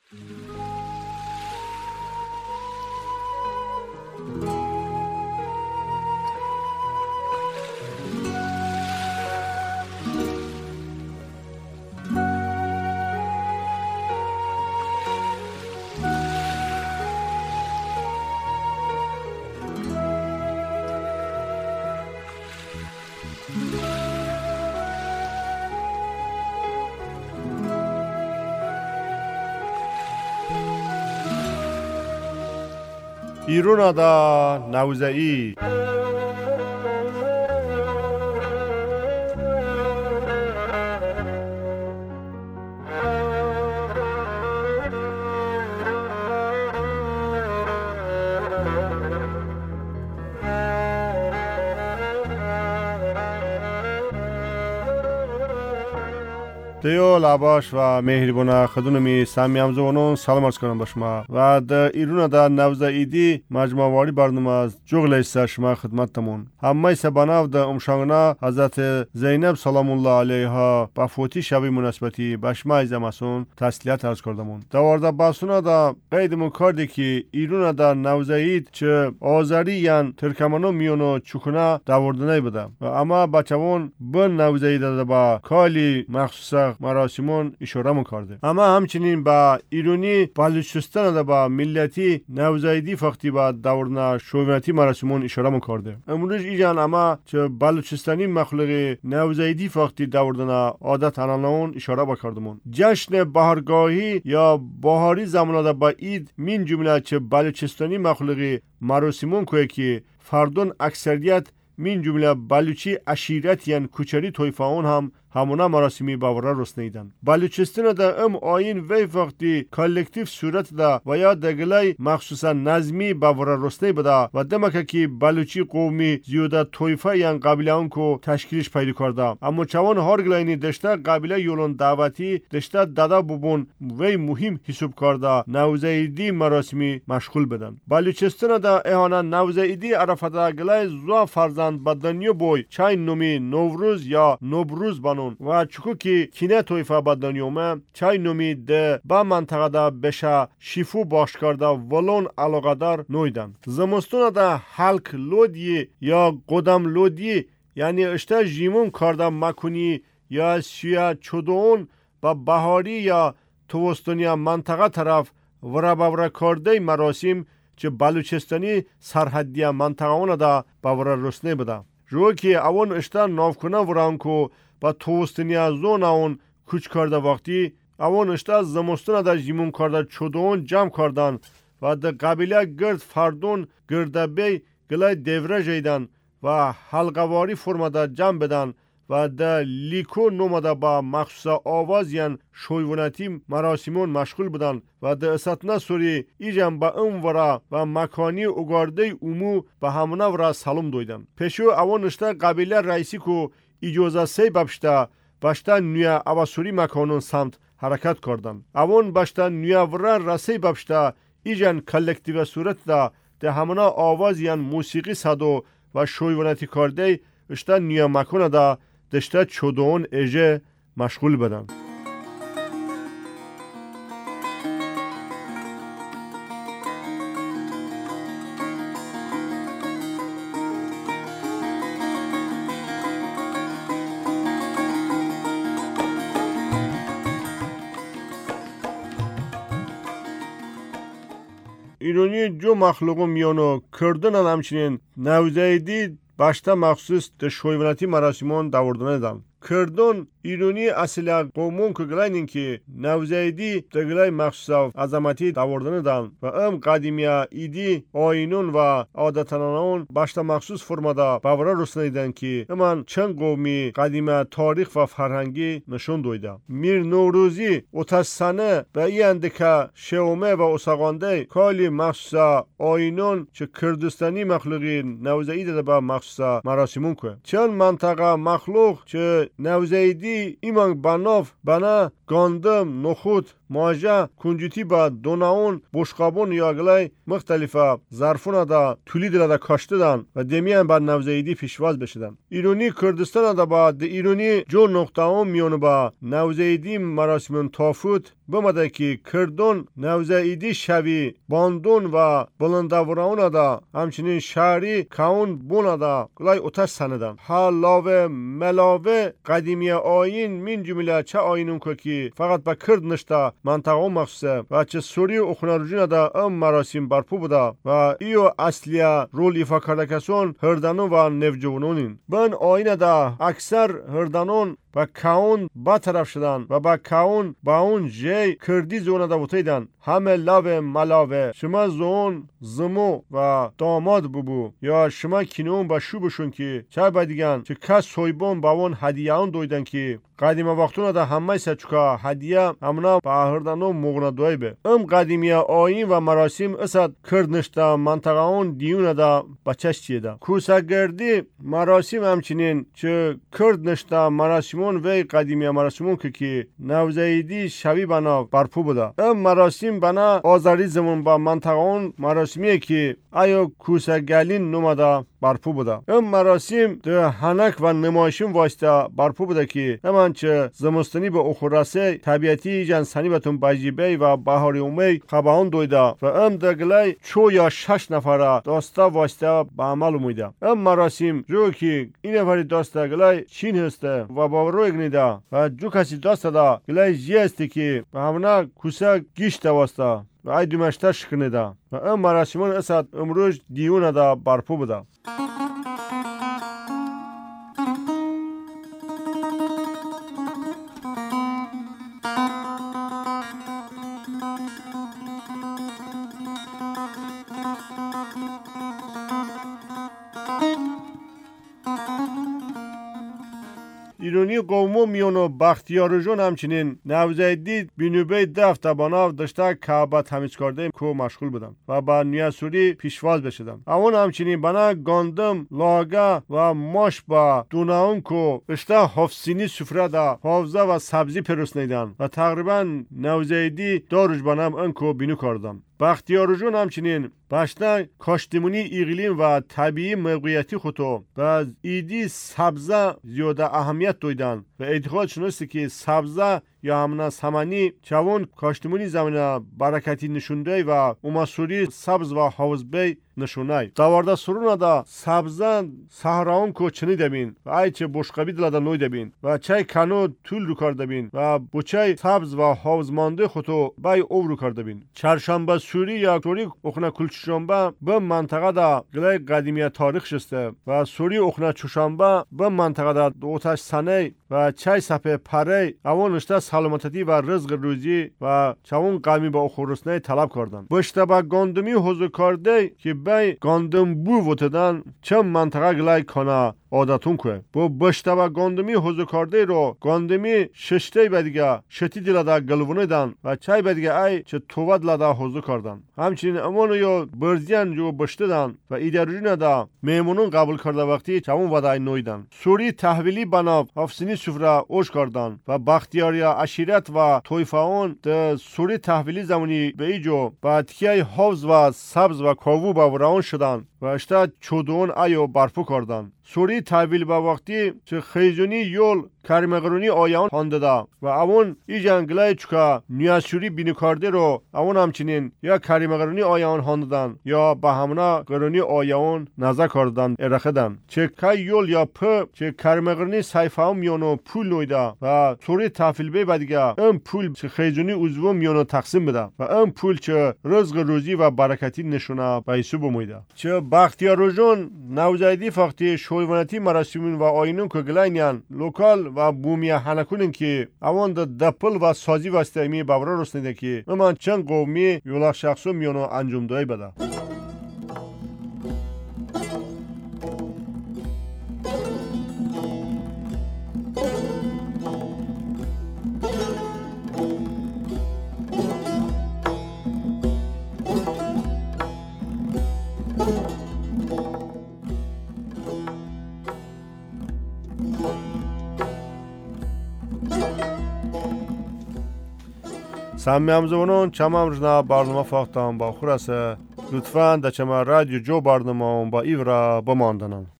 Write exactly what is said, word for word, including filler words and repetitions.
ایرون دا نوزعی دیو لباش و مهربونه خدونمی سمی همزوانون سلام عرض کنم با شما و در ایرون در نوزعیدی مجموعه واری برنامه از جغل ایسته شما خدمتتمون همه سبانه در امشانگنا حضرت زینب سلام الله علیها با فوتی شبی مناسبتی به شما ایزمسون تسلیت عرض کردمون دوارده باسونا در قیدمون کردی که ایرون در نوزعید چه آذری یان ترکمانو میونو چکونه دوردنه بده و اما بچهون بن نوزعید در با کالی مخصوصا مراسمون اشاره می‌کرده اما همچنین با ایرانی بلوچستان ده با ملتی نوزعیدی فقطی با دورنا شوونتی مراسمون اشاره می‌کرده امروز ایجان اما چه بلوچستانی مخلوق نوزعیدی فقطی دورنا عادت انانون اشاره بکردمون جشن بهارگاهی یا بهاری زمانه ده با اید من جمله چه بلوچستانی مخلوق مراسمون که که فردون اکثریت من جمله بلوچی عشیرت یان کوچری تویفاون هم همونا مراسمی باورا رسنیدن بلوچستان دا ام آین وی وقتی کالکتیف صورت دا و یا دگلای مخصوصا نظمی باورا رسنی بدا و دمکه که بلوچی قومی زیوده تویفه یان قبیله اون کو تشکیلش پیدا کرده اما چوان هارگلاینی دشته قبیله یولون دعوتی دشته دادا ببون وی مهم حساب کرده نوزعیدی مراسمی مشغول بدن بلوچستان دا اهانا نوزعیدی عرفت گلای زوا فرزند بدنیو بوی چای نومی نوروز یا نوبروز بانو و چکو که کینه تویفه بدنیومه چای نومی ده با منطقه ده بشه شیفو باش کرده ولون علاقه نویدن زمستون ده حلق لودی یا قدم لودی یعنی اشته جیمون کرده مکنی یا شیعه چودون با بهاری یا توستونی منطقه طرف ورابورا کرده مراسم چه بلوچستانی سرحدی منطقه اون ده باورا رسنه بده رو که اون اشته نافکنه ورانکو با توستنی از زون اون کوچ کرده وقتی اون اشته زمستون در جیمون کرده چودون جمع کردن و در قبیله گرد فردون گرده بی گلای دوره جیدن و حلقواری فرمده جمع بدن و در لیکو نومده با مخصوص آواز یان شویونتی مراسمون مشغول بدن و در اساتنا سوری ایجم با اون ورا و مکانی اگارده اومو به همونه ورا سلام دویدن پیشو اون اشته قبیله رئیسی کو اجازه سی ببشته باشته نویا اواسوری مکانون سمت حرکت کردن اون باشته نویا ورا رسی ببشته ایجان کلکتیو صورت ده ده همونا آواز یان موسیقی صدو و شویونتی کرده اشته نویا مکانه ده دشته چودون ایجه مشغول بدن ایرانی جو مخلوق میانو کردن هم همچنین نوزعیدی باشته مخصوص ده شویونتی مراسمون دوردنه دن کردن ایرانی اصلا قومون که گلاینین که نوزعیدی دگلای مخصوص عظمتی دوردنه دن و ام قدیمیا ایدی آینون و عادتانانون باشته مخصوص فرماده باورا رسنیدن که امان چند قومی قدیمه تاریخ و فرهنگی نشون دویده میر نوروزی اتسانه به این اندکه شومه و اساقانده کالی مخصوص آینون چه کردستانی مخلوقی نوزعیده ده با مخصوص مراسمون که چند منطقه مخلوق چه نوزعیدی ایدی ایمان بناف بنا گاندم نخود ماجه کنجوتی با دوناون بشقابون یا گلای مختلفه ظرفونه دا تولید دا کاشته دن و دمیان با نوزاییدی پیشواز بشدن. ایرانی کردستان دا با د ایرانی جو نقطه هم میونه با نوزاییدی مراسم تافوت بمده که کردون نوزاییدی شوی باندون و بلندوران دا همچنین شهری کون بونه دا گلای اتش سندن. حالاوه ملاوه قدیمی آین من جمله چه آینون که فقط با کرد نشته منطقه مخصوصه و چه سوری و اخنارجون دا ام مراسم برپو بوده و ایو اصلیه رول ایفا کرده کسون هردانون و نوجوانونین. بن آین دا اکثر هردانون با کاون با طرف شدن و با کاون با اون جی کردی زونه دا بوتیدن. همه لاوه ملاوه شما زون زمو و داماد ببو یا شما کینون با شو بشون که چه بدیگن چه کس سویبون با اون هدیه اون دویدن که قدیم وقتونه دا همه سچکا هدیه امنا با هردانو مغنا دوی به ام قدیمی آین و مراسم اسد کرد نشتا منطقه اون دیونه دا بچش چیه دا کوسا گردی مراسم همچنین چه کرد نشتا مراسمون و قدیمی مراسمون که که نوزاییدی شوی بنا برپو بودا. ام مراسم بنا آزاری زمون با منطقه اون مراسمیه که ایو کوسا گلین نومده برپو بودا. ام مراسم ده هنک و نمایشون واسطه برپو بوده که همان چه زمستانی به اخوراسه طبیعتی جنسانی بتون باجیبه و بهاری اومی خباون دویده و ام دگلی چو یا شش نفره داسته واسطه به عمل اومیده. ام مراسم جو که این نفری داسته گلی چین هسته و باورو اگنیده و جو کسی داسته دا گلی جی هسته که به همونه کوسه گیشته واسطه و ای دومشته شکنیده و ام مراسمون اسد امروز دیونه دا برپو بوده. ایرانی قومو میونو بختیار جون همچنین نوزاییدی بینوبه دفت باناو داشته که با تمیز کرده کو مشغول بودن و با نیاسوری پیشواز بشدن. اون همچنین بنا گاندم لاگه و ماش با دوناون کو اشته حفظینی سفره دا حافظه و سبزی پروس نیدن و تقریبا نوزاییدی داروش بانم انکو بینو کردن. بختیار جون همچنین باشتن کاشتمونی اقلیم و طبیعی موقعیتی خودو و ایدی سبزه زیاده اهمیت دویدن و اعتقاد شناسته که سبزه یا همنا سمنی چون کاشتمونی زمینه برکتی نشونده و اوماسوری سبز و حوزبی نشونه. دوارده سرونه دا سبزه سهراون کو چنی دبین و ای چه بشقبی دلاده نوی دبین و چای کنو طول رو کار دبین و بچای سبز و حوزمانده خودو بای او رو کار دبین. چرشنبه سوری یا سوری اخنا کلچشنبه به منطقه دا گلای قدیمی تاریخ شسته و سوری اخنا چوشنبه به منطقه دا دوتش سنه و چای سپه پره اون نشته سلامتی و رزق روزی و چون قومی با خورسنه طلب کردن. بشته با گاندمی حضور کرده که بای گاندم بو وتدن چه منطقه گلای کنه عادتون که با بشته و گاندمی حضور کرده رو گاندمی ششته بدیگه شتی دلده گلوونه دن و چای بدیگه ای چه توود لده حضور کردن. همچنین امانو یا برزیان جو بشته دن و ایدارجون دا میمونون قبول کرده وقتی چون ودای نویدن. سوری تحویلی بناب افسینی سفره اوش کردن و بختیاری عشیرت و تویفاون ده سوری تحویلی زمانی به ایجو با تکیه حوز و سبز و کاوو باوراون شدن و اشتا چودون ایو برپو کردن. سوری تحویل با وقتی چه خیزونی یول کریمگرونی آیان هانده دا و اون ای جنگلای چکا نیاسوری بینی کرده رو اون همچنین یا کریمگرونی آیان هانده دن یا به همونا گرونی آیان نزا کردن ارخه دن. چه که یول یا په چه کریمگرونی سایفه هم میانو پول نویده و سوری تحویل بی بدیگه ام پول چه خیزونی عضو میانو تقسیم بده و ام پول چه رزق روزی و برکتی نشونه بایسو بمویده. چه بختیار جون نوزاییدی فقطی شویونتی مراسمین و آینون که گلاینیان لوکال و بومیه هنکونن که اوان دا دپل و سازی واسطه می باورا رسنده که امان چند قومی یولا شخصو میانو انجام دایی بده. سامیام زونون چمام رجنا برنامه فاختم با خورسه لطفاً در چما رادیو جو برنامه با ایورا بماندنم.